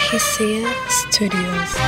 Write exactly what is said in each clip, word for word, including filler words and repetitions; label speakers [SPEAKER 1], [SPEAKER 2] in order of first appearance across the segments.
[SPEAKER 1] Hisia Studios.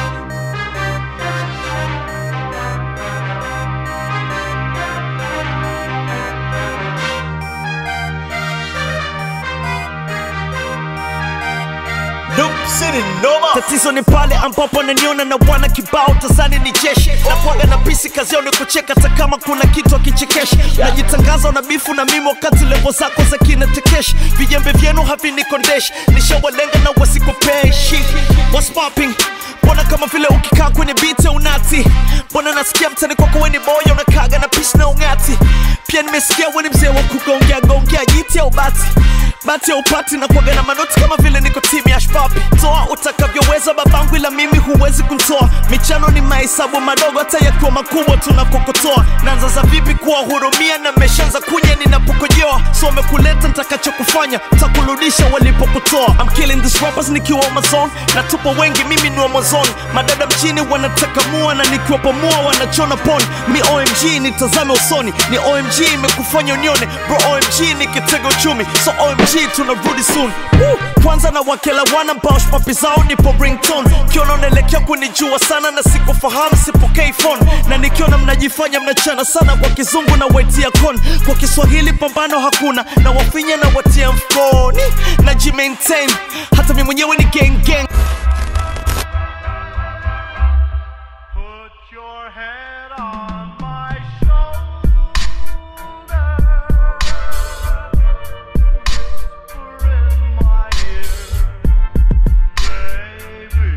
[SPEAKER 2] Tatizo ni pale ambapo naniona na wana kibao tazani ni jeshi na kuaga na bisi kazi yao ni kucheka hata kama kuna kitu akichekesha. Najitangaza na bifu na mimi wakati level zako za kinatekesh. Vijembe vyenu havinikondesh, nishawalenga na wasikopeshi. What's popping? Mbona kama vile ukikaa kwenye beat ya unati? Mbona nasikia mtani kwako weni boya unakaga na pish na ungati? Pia nimesikia weni mzee wa kugongea gongea jiti ya ubati bati ya upati na kuaga na manoti kama vile niko timu ya shpapi. Toa utakavyoweza babangu ila mimi huwezi kuntoa. Michano ni mahesabu madogo hata yakiwa makubwa tunakokotoa. Naanza za vipi kuwa hurumia na meshanza kunya ninapokojoa. So wamekuleta nitakacho kufanya takurudisha walipokutoa. I'm killing these rappers nikiwa Amazon na tupo wengi mimi ni Amazon. Madada mchini wanataka mua na nikiwa pomua wanachona pon. Mi O M G nitazame usoni, ni O M G imekufanya unione. Bro O M G ni kitego uchumi, so O M G tunarudi soon. Woo! Kwanza na wakela wana mbao shpapi zao nipo ringtone. Kiona unaelekea kunijua sana na sikufahamu sipokei phone. Na nikiona mnajifanya mnachana sana kwa kizungu na waitia con. Kwa Kiswahili pambano hakuna na wafinya na watia mfukoni. Najimaintain hata mimi mwenyewe ni gang gang.
[SPEAKER 3] Put your head on my shoulder, whisper in my ear, baby,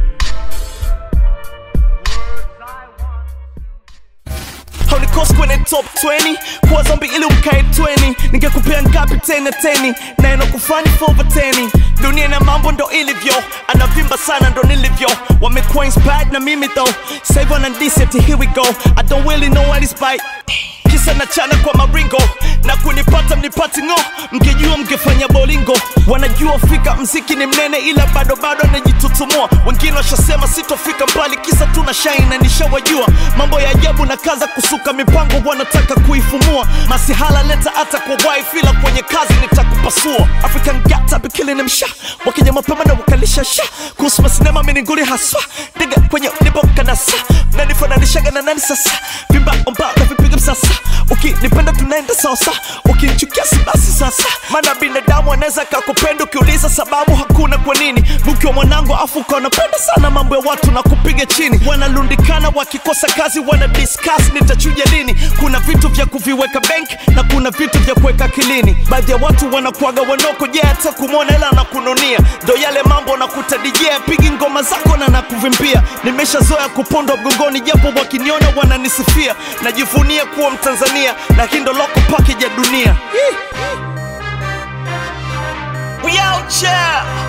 [SPEAKER 3] words I want to.
[SPEAKER 2] Haunikosi kwenye top twenty kuwa zombie ili umkae twenty. Ningekupea ngapi tena teni na inakufanya for over ten. Dunia na mambo ndo ilivyo, anavimba sana ndo nilivyo. Wamekuwa inspired na mimi though, save on and this it, here we go. I don't really know what is by kisa na chana kwa maringo na kunipata mnipati ngo. Mngejua mngefanya bolingo. Wanajua fika mziki ni mnene ila bado bado najitutumua. Wengine washasema sitofika mbali kisa tuna shine na nishawajua. Mambo ya ajabu na kaza kusuka mipango wanataka kuifumua. Masihala leta hata kwa wife ila kwenye kazi nitakupasua. African gata be killing them sha, wakija mapema na wakalisha sha. Kusma sinema mininguli haswa, diga kwenye nipo kanasa. Nani fananishaga na nani sasa, vimba omba na vipiga msasa. Ukinipenda tunaenda sasa, ukinichukia si basi sasa. Maana binadamu anaweza kakupenda ukiuliza sababu hakuna kwa nini. Mke wa mwanangu afu unapenda sana mambo ya watu na kupiga chini. Wanalundikana wakikosa kazi wana discuss nitachuja lini. Kuna vitu vya kuviweka bank na kuna vitu vya kuweka kilini. Baadhi ya watu wanakuaga wanoko je hata kumwona hela na kununia. Ndo yale mambo nakuta D J pigi ngoma zako na nakuvimbia. Nimeshazoea kupondwa mgongoni japo wakiniona wananisifia. Najivunia kuwa Mtanzania na hii ndo local package ya dunia. We out here.